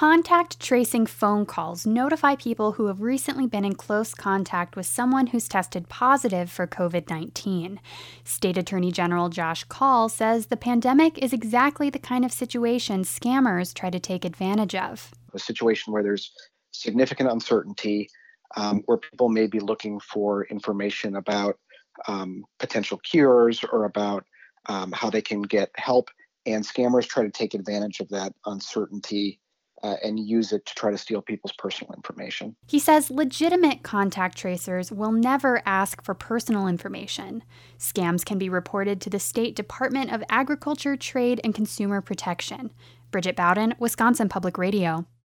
Contact tracing phone calls notify people who have recently been in close contact with someone who's tested positive for COVID-19. State Attorney General Josh Kaul says the pandemic is exactly the kind of situation scammers try to take advantage of. A situation where there's significant uncertainty, where people may be looking for information about potential cures or about how they can get help, and scammers try to take advantage of that uncertainty and use it to try to steal people's personal information. He says legitimate contact tracers will never ask for personal information. Scams can be reported to the State Department of Agriculture, Trade, and Consumer Protection. Bridget Bowden, Wisconsin Public Radio.